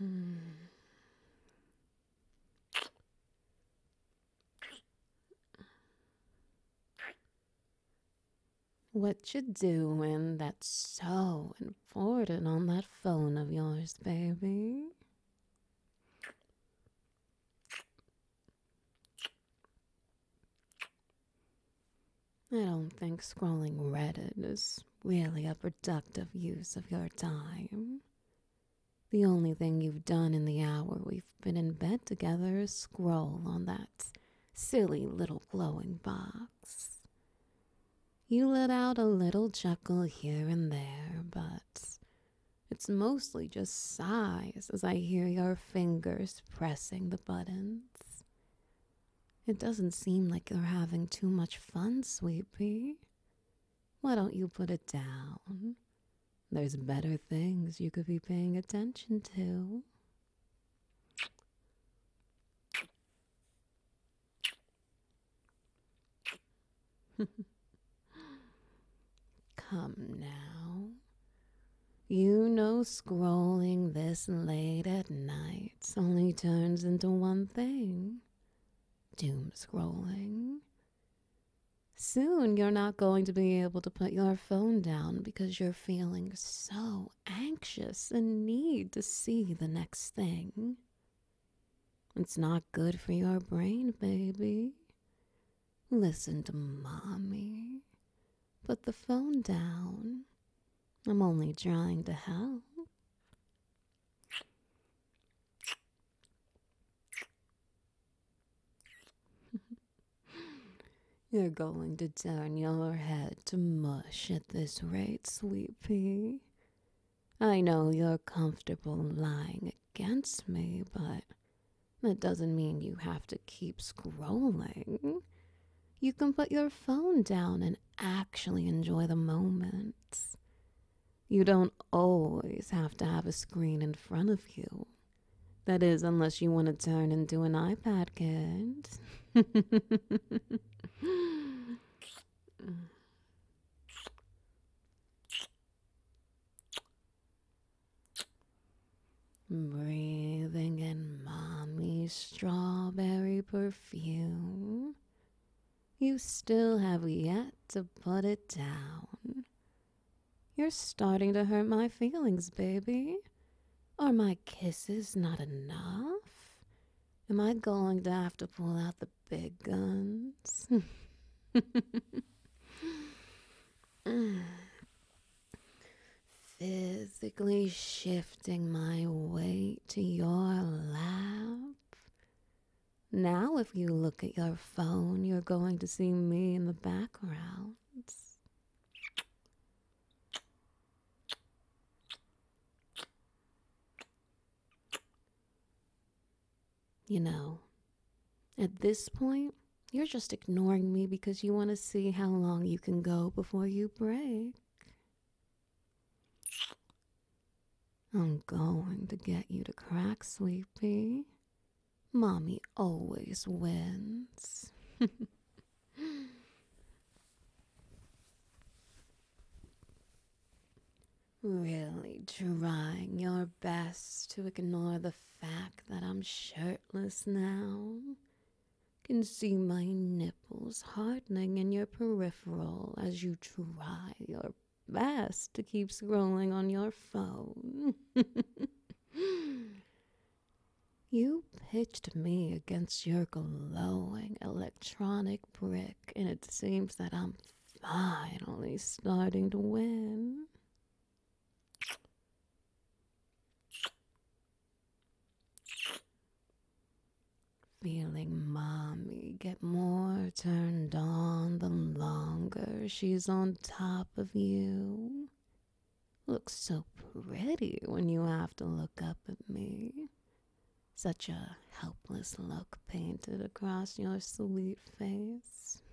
What you doing that's so important on that phone of yours, baby? I don't think scrolling Reddit is really a productive use of your time. The only thing you've done in the hour we've been in bed together is scroll on that silly little glowing box. You let out a little chuckle here and there, but it's mostly just sighs as I hear your fingers pressing the buttons. It doesn't seem like you're having too much fun, sweetie. Why don't you put it down? There's better things you could be paying attention to. Come now. You know scrolling this late at night only turns into one thing. Doom scrolling. Soon you're not going to be able to put your phone down because you're feeling so anxious and need to see the next thing. It's not good for your brain, baby. Listen to mommy. Put the phone down. I'm only trying to help. You're going to turn your head to mush at this rate, sweet pea. I know you're comfortable lying against me, but that doesn't mean you have to keep scrolling. You can put your phone down and actually enjoy the moment. You don't always have to have a screen in front of you. That is, unless you want to turn into an iPad kid. Breathing in mommy's strawberry perfume. You still have yet to put it down. You're starting to hurt my feelings, baby. Are my kisses not enough? Am I going to have to pull out the big guns? Physically shifting my weight to your lap. Now, if you look at your phone, you're going to see me in the background. You know, at this point, you're just ignoring me because you want to see how long you can go before you break. I'm going to get you to crack, sweetie. Mommy always wins. Really trying your best to ignore the fact that I'm shirtless now. Can see my nipples hardening in your peripheral as you try your best to keep scrolling on your phone. You pitched me against your glowing electronic brick, and it seems that I'm finally starting to win. Feeling mommy get more turned on the longer she's on top of you. Looks so pretty when you have to look up at me. Such a helpless look painted across your sweet face.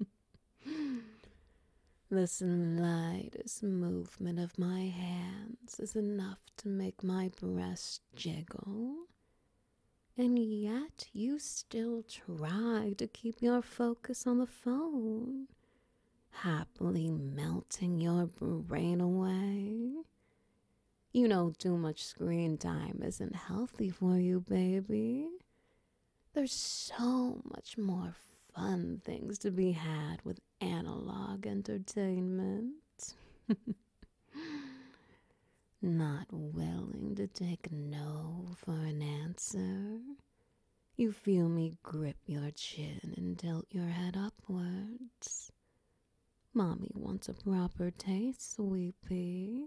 The slightest movement of my hands is enough to make my breast jiggle. And yet you still try to keep your focus on the phone, happily melting your brain away. You know too much screen time isn't healthy for you, baby. There's so much more fun things to be had with analog entertainment. Not willing to take no for an answer. You feel me grip your chin and tilt your head upwards. Mommy wants a proper taste, sweetie.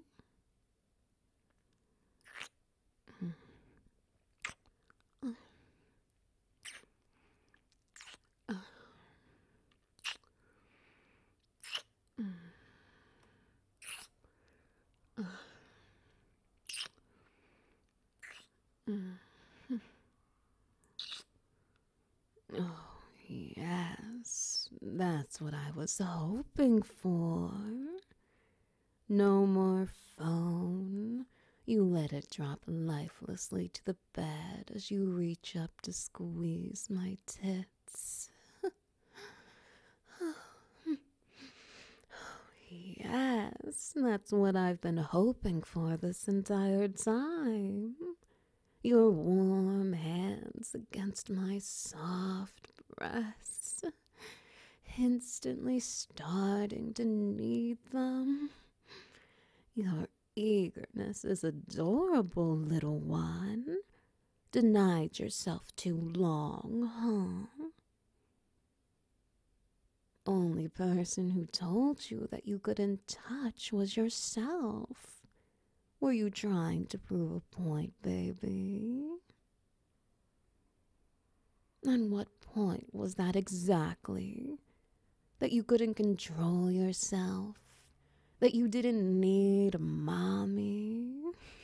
Oh, yes, that's what I was hoping for. No more phone. You let it drop lifelessly to the bed as you reach up to squeeze my tits. Yes, that's what I've been hoping for this entire time. Your warm hands against my soft breasts, instantly starting to need them. Your eagerness is adorable, little one. Denied yourself too long, huh? Only person who told you that you couldn't touch was yourself. Were you trying to prove a point, baby? And what point was that exactly? That you couldn't control yourself? That you didn't need a mommy?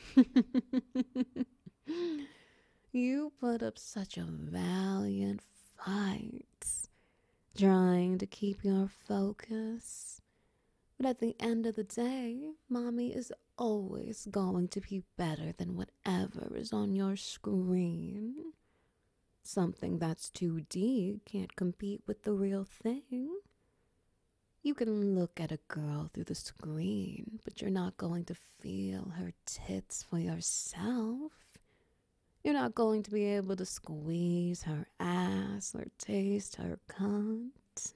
You put up such a valiant fight, trying to keep your focus. But at the end of the day, mommy is always going to be better than whatever is on your screen. Something that's 2D can't compete with the real thing. You can look at a girl through the screen, but you're not going to feel her tits for yourself. You're not going to be able to squeeze her ass or taste her cunt.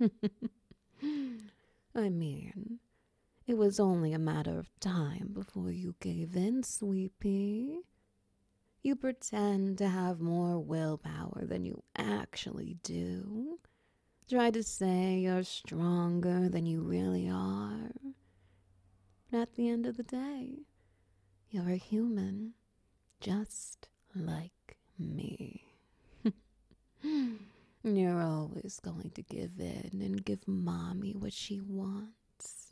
I mean, it was only a matter of time before you gave in, sweetie. You pretend to have more willpower than you actually do. Try to say you're stronger than you really are. But at the end of the day, you're a human, just like me. You're always going to give in and give mommy what she wants.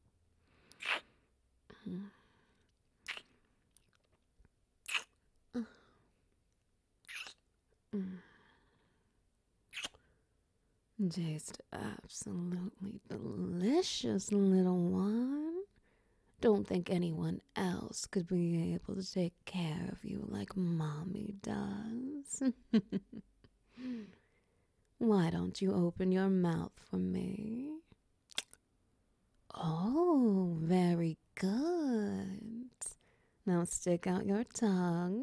Tastes absolutely delicious, little one. Don't think anyone else could be able to take care of you like mommy does. Why don't you open your mouth for me? Oh, very good. Now stick out your tongue.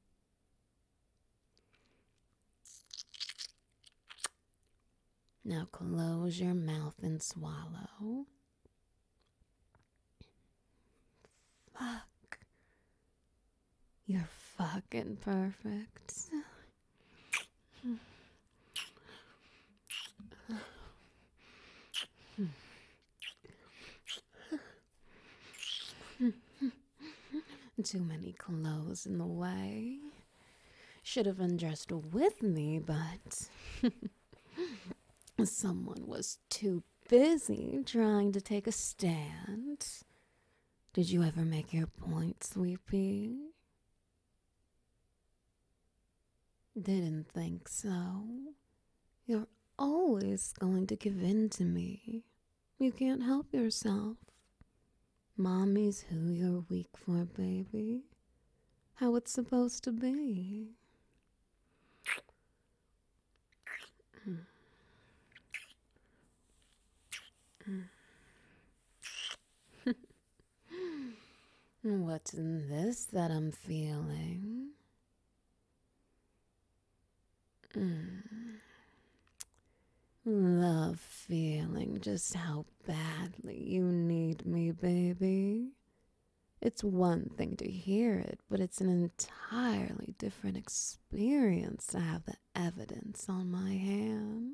Now close your mouth and swallow. Fuck. You're fucking perfect. Too many clothes in the way. Should have undressed with me, but someone was too busy trying to take a stand. Did you ever make your point, sweetie? Didn't think so. You're always going to give in to me. You can't help yourself. Mommy's who you're weak for, baby. How it's supposed to be. What's in this that I'm feeling? Mm. Love feeling just how badly you need me, baby. It's one thing to hear it, but it's an entirely different experience to have the evidence on my hand.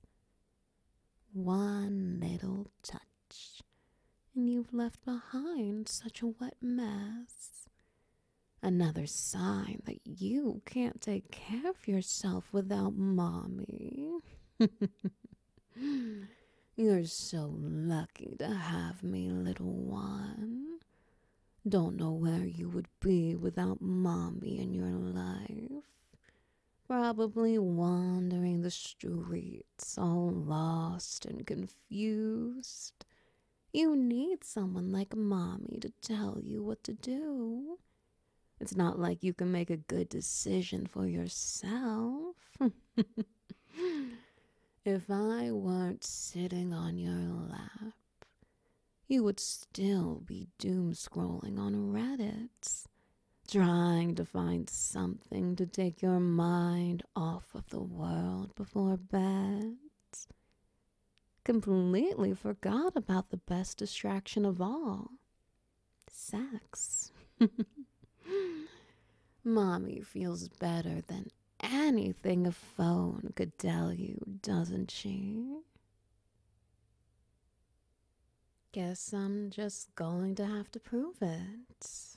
One little touch, and you've left behind such a wet mess. Another sign that you can't take care of yourself without mommy. You're so lucky to have me, little one. Don't know where you would be without mommy in your life. Probably wandering the streets, all lost and confused. You need someone like mommy to tell you what to do. It's not like you can make a good decision for yourself. If I weren't sitting on your lap, you would still be doom scrolling on Reddit, trying to find something to take your mind off of the world before bed. Completely forgot about the best distraction of all, sex. Mommy feels better than anything a phone could tell you, doesn't she? Guess I'm just going to have to prove it.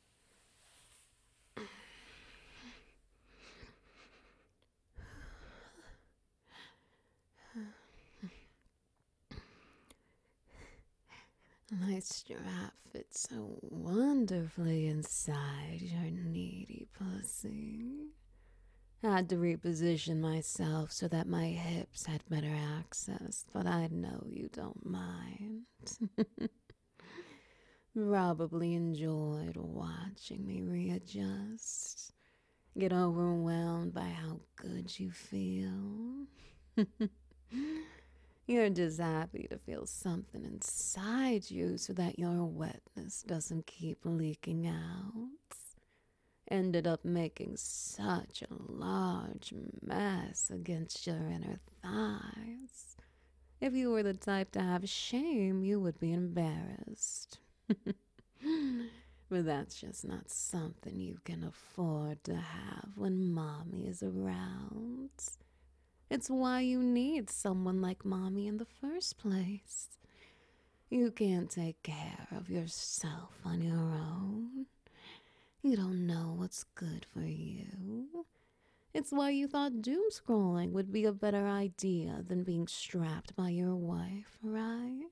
My strap fits so wonderfully inside your needy pussy. Had to reposition myself so that my hips had better access, but I know you don't mind. Probably enjoyed watching me readjust, get overwhelmed by how good you feel. You're just happy to feel something inside you so that your wetness doesn't keep leaking out. Ended up making such a large mess against your inner thighs. If you were the type to have shame, you would be embarrassed. But that's just not something you can afford to have when mommy is around. It's why you need someone like mommy in the first place. You can't take care of yourself on your own. You don't know what's good for you. It's why you thought doom scrolling would be a better idea than being strapped by your wife, right?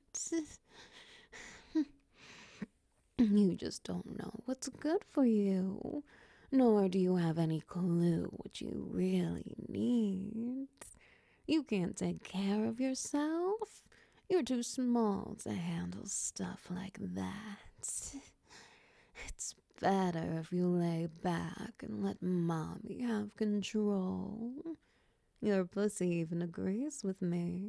You just don't know what's good for you, nor do you have any clue what you really need. You can't take care of yourself. You're too small to handle stuff like that. It's better if you lay back and let mommy have control. Your pussy even agrees with me.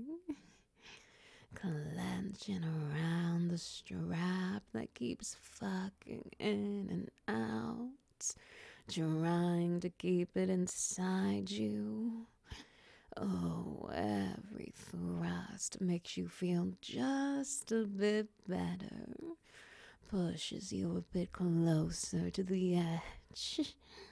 Clenching around the strap that keeps fucking in and out, trying to keep it inside you. Oh, every thrust makes you feel just a bit better, pushes you a bit closer to the edge.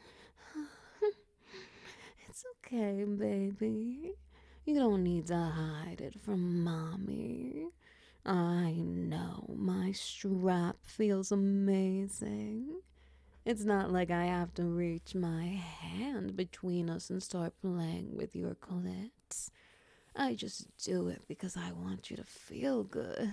It's okay, baby. You don't need to hide it from mommy. I know my strap feels amazing. It's not like I have to reach my hand between us and start playing with your clits. I just do it because I want you to feel good.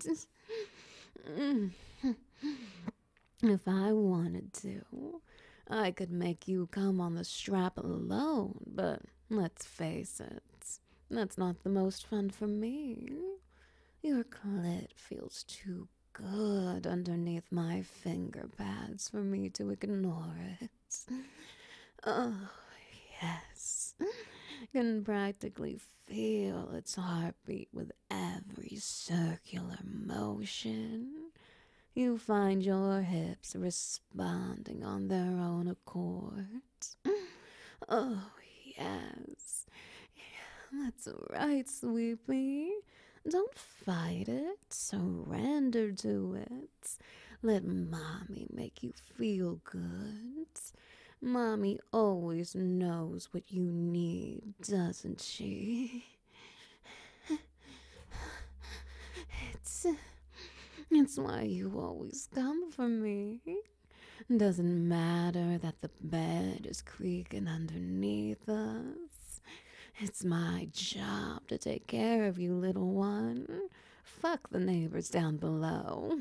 If I wanted to, I could make you come on the strap alone, but let's face it, that's not the most fun for me. Your clit feels too good underneath my finger pads for me to ignore it. Oh, yes. Can practically feel its heartbeat with every circular motion. You find your hips responding on their own accord. Oh, yes. That's right, sweetie. Don't fight it. Surrender to it. Let mommy make you feel good. Mommy always knows what you need, doesn't she? It's it's why you always come for me. Doesn't matter that the bed is creaking underneath us. It's my job to take care of you, little one. Fuck the neighbors down below.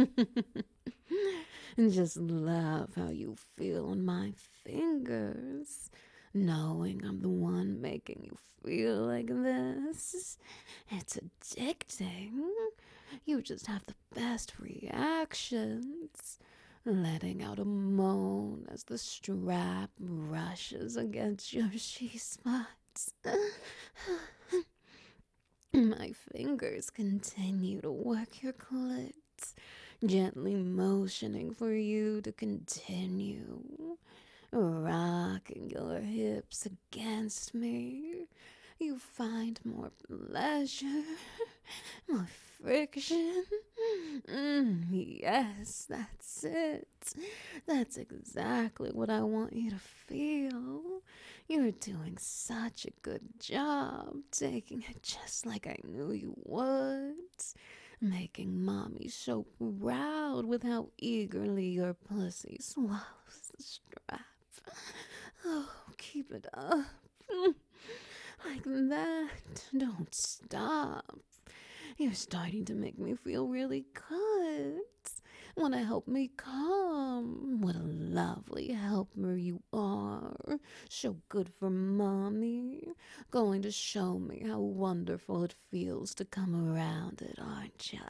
And just love how you feel on my fingers. Knowing I'm the one making you feel like this. It's addicting. You just have the best reactions. Letting out a moan as the strap brushes against your she spots. My fingers continue to work your clit, gently motioning for you to continue. Rocking your hips against me. You find more pleasure, more friction. Yes, that's it. That's exactly what I want you to feel. You're doing such a good job taking it just like I knew you would. Making mommy so proud with how eagerly your pussy swallows the strap. Oh, keep it up. Like that. Don't stop. You're starting to make me feel really good. Wanna help me come? What a lovely helper you are. So good for mommy. Going to show me how wonderful it feels to come around it, aren't ya?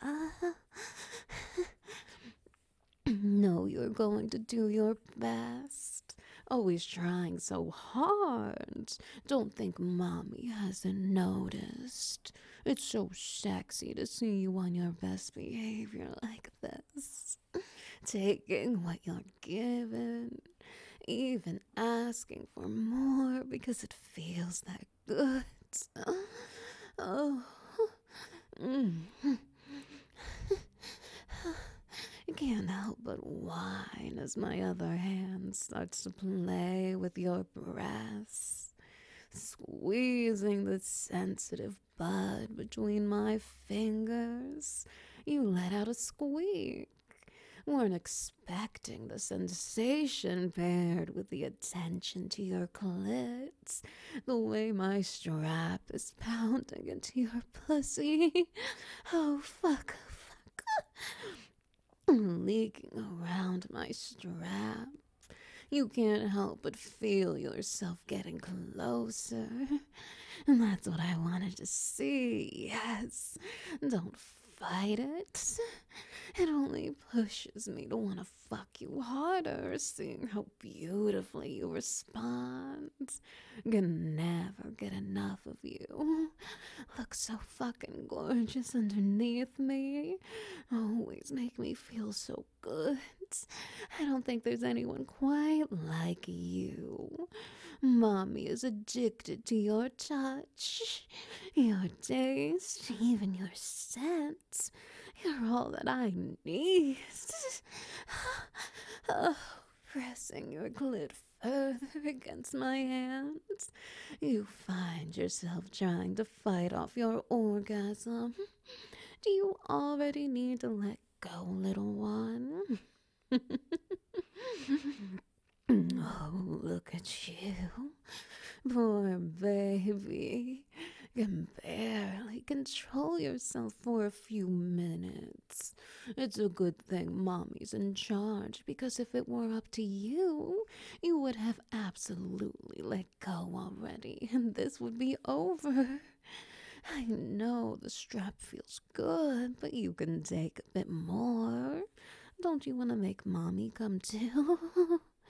No, you're going to do your best. Always trying so hard. Don't think mommy hasn't noticed. It's so sexy to see you on your best behavior like this. Taking what you're given. Even asking for more because it feels that good. Oh. Mm. I can't help but whine as my other hand starts to play with your breasts, squeezing the sensitive bud between my fingers. You let out a squeak. Weren't expecting the sensation paired with the attention to your clit, the way my strap is pounding into your pussy. Oh, fuck, fuck. Leaking around my strap. You can't help but feel yourself getting closer. And that's what I wanted to see. Yes. Don't fight it. It only pushes me to want to fuck you harder, seeing how beautifully you respond. Can never get enough of you. Look so fucking gorgeous underneath me. Always make me feel so good. I don't think there's anyone quite like you. Mommy is addicted to your touch, your taste, even your scent. You're all that I need. Oh, pressing your clit further against my hands, you find yourself trying to fight off your orgasm. Do you already need to let go, little one? Oh, look at you. Poor baby. Can barely control yourself for a few minutes. It's a good thing mommy's in charge, because if it were up to you, you would have absolutely let go already, and this would be over. I know the strap feels good, but you can take a bit more. Don't you want to make mommy come too?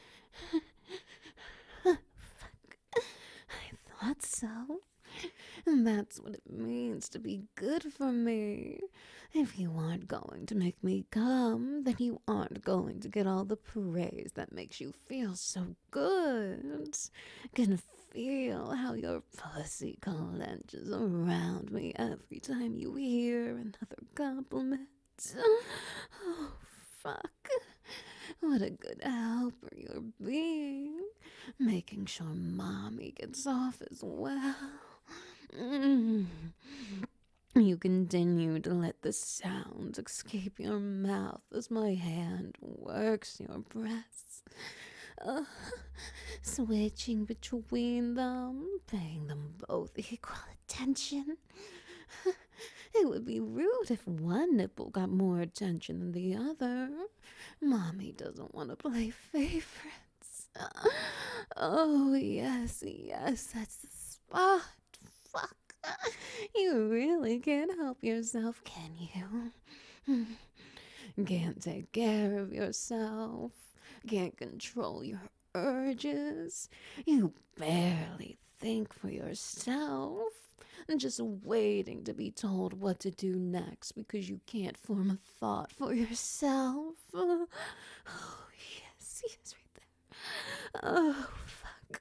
Fuck. I thought so. That's what it means to be good for me. If you aren't going to make me come, then you aren't going to get all the praise that makes you feel so good. Can feel how your pussy clenches around me every time you hear another compliment. Oh, fuck. What a good helper you're being. Making sure mommy gets off as well. Mm. You continue to let the sounds escape your mouth as my hand works your breasts. Uh, Switching between them, paying them both equal attention. It would be rude if one nipple got more attention than the other. Mommy doesn't want to play favorites. Oh, yes, yes, that's the spot. Fuck. You really can't help yourself, can you? Can't take care of yourself. Can't control your urges. You barely think for yourself. Just waiting to be told what to do next because you can't form a thought for yourself. Oh, yes, yes, right there. Oh, fuck.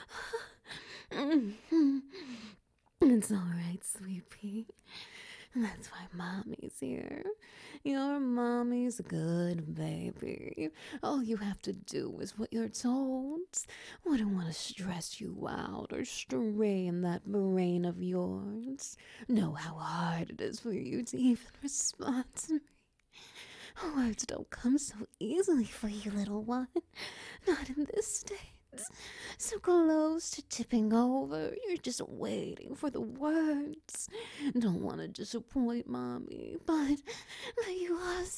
It's all right, sweetie. That's why mommy's here. Your mommy's a good baby. All you have to do is what you're told. Wouldn't want to stress you out or strain that brain of yours. Know how hard it is for you to even respond to me. Words don't come so easily for you, little one. Not in this state. So close to tipping over, you're just waiting for the words. Don't want to disappoint mommy, but you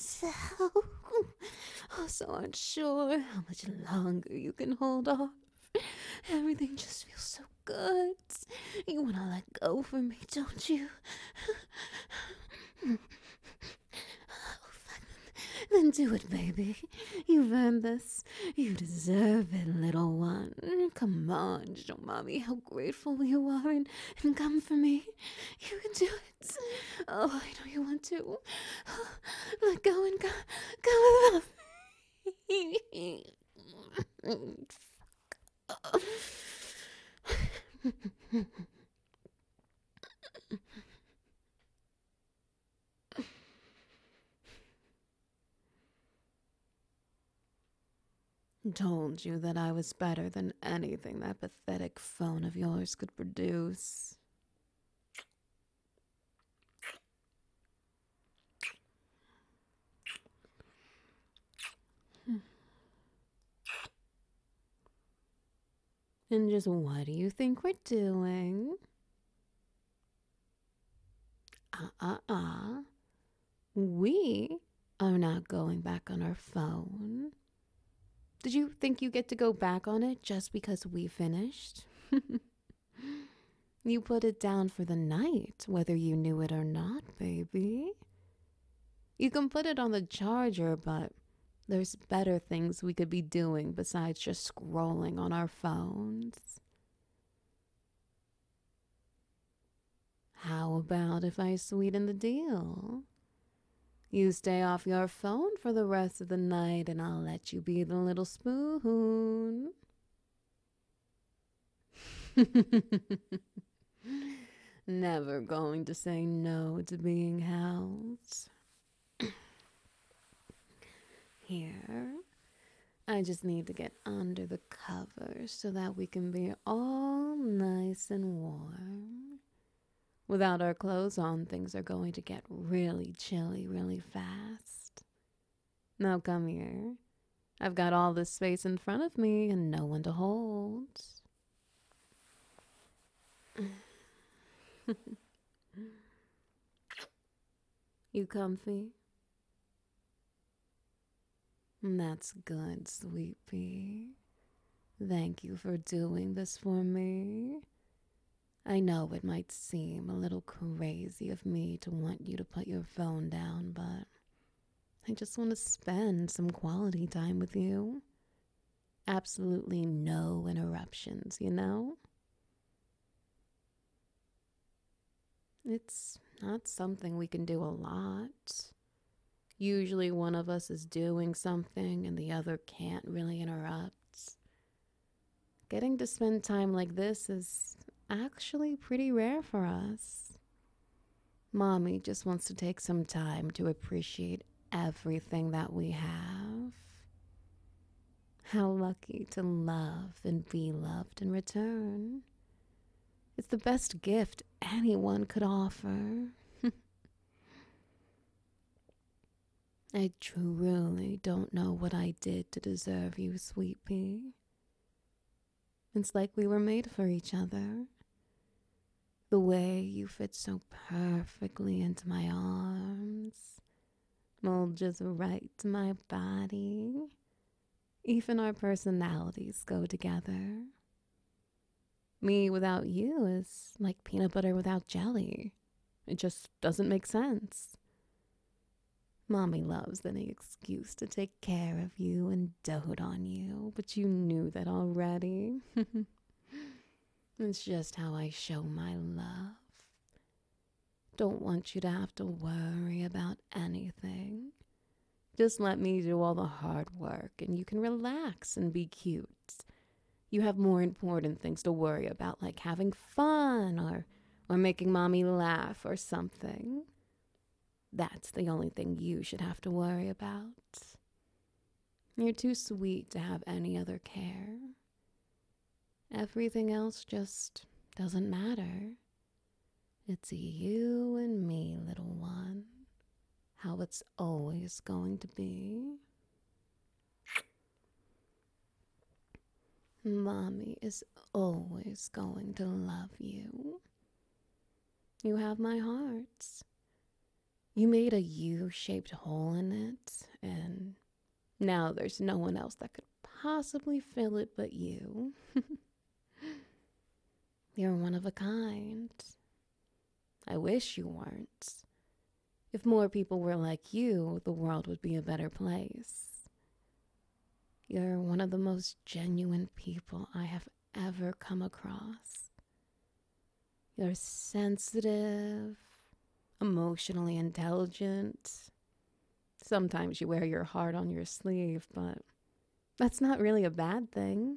also aren't sure how much longer you can hold off. Everything just feels so good. You want to let go for me, don't you? Then do it, baby. You've earned this. You deserve it, little one. Come on, show mommy how grateful you are and come for me. You can do it. Oh, I know you want to. Let go and go with love. Told you that I was better than anything that pathetic phone of yours could produce. And just what do you think we're doing? We are not going back on our phone. Did you think you get to go back on it just because we finished? You put it down for the night, whether you knew it or not, baby. You can put it on the charger, but there's better things we could be doing besides just scrolling on our phones. How about if I sweeten the deal? You stay off your phone for the rest of the night and I'll let you be the little spoon. Never going to say no to being held. Here, I just need to get under the covers so that we can be all nice and warm. Without our clothes on, things are going to get really chilly really fast. Now come here. I've got all this space in front of me and no one to hold. You comfy? That's good, sweetie. Thank you for doing this for me. I know it might seem a little crazy of me to want you to put your phone down, but I just want to spend some quality time with you. Absolutely no interruptions, you know? It's not something we can do a lot. Usually one of us is doing something and the other can't really interrupt. Getting to spend time like this is actually pretty rare for us. Mommy just wants to take some time to appreciate everything that we have. How lucky to love and be loved in return. It's the best gift anyone could offer. I truly don't know what I did to deserve you, sweet pea. It's like we were made for each other. The way you fit so perfectly into my arms, mold just right to my body. Even our personalities go together. Me without you is like peanut butter without jelly. It just doesn't make sense. Mommy loves any excuse to take care of you and dote on you, but you knew that already. It's just how I show my love. Don't want you to have to worry about anything. Just let me do all the hard work and you can relax and be cute. You have more important things to worry about, like having fun or making mommy laugh or something. That's the only thing you should have to worry about. You're too sweet to have any other care. Everything else just doesn't matter. It's you and me, little one. How it's always going to be. Mommy is always going to love you. You have my heart. You made a U-shaped hole in it, and now there's no one else that could possibly fill it but you. You're one of a kind. I wish you weren't. If more people were like you, the world would be a better place. You're one of the most genuine people I have ever come across. You're sensitive, emotionally intelligent. Sometimes you wear your heart on your sleeve, but that's not really a bad thing.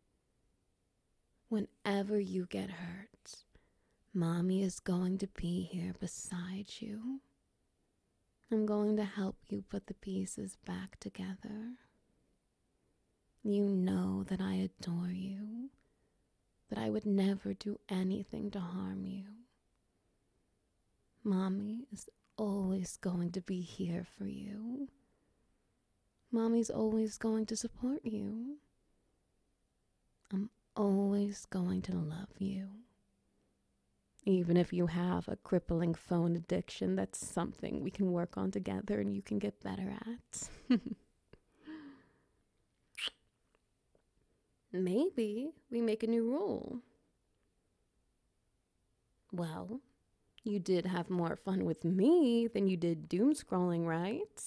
Whenever you get hurt, Mommy is going to be here beside you. I'm going to help you put the pieces back together. You know that I adore you, that I would never do anything to harm you. Mommy is always going to be here for you. Mommy's always going to support you. I'm always going to love you. Even if you have a crippling phone addiction, that's something we can work on together and you can get better at. Maybe we make a new rule. Well, you did have more fun with me than you did doom scrolling, right?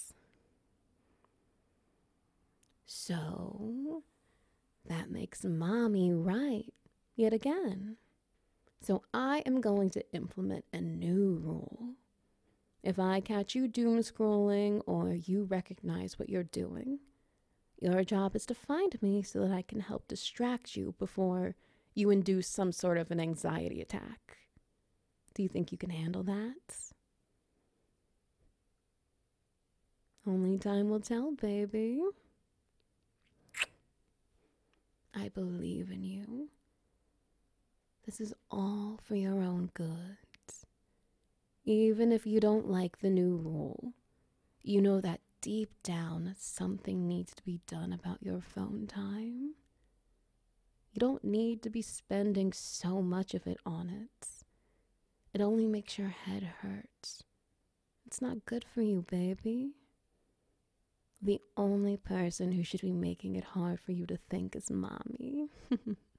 So, that makes Mommy right yet again. So I am going to implement a new rule. If I catch you doom scrolling or you recognize what you're doing, your job is to find me so that I can help distract you before you induce some sort of an anxiety attack. Do you think you can handle that? Only time will tell, baby. I believe in you. This is all for your own good. Even if you don't like the new rule, you know that deep down something needs to be done about your phone time. You don't need to be spending so much of it on it. It only makes your head hurt. It's not good for you, baby. The only person who should be making it hard for you to think is Mommy.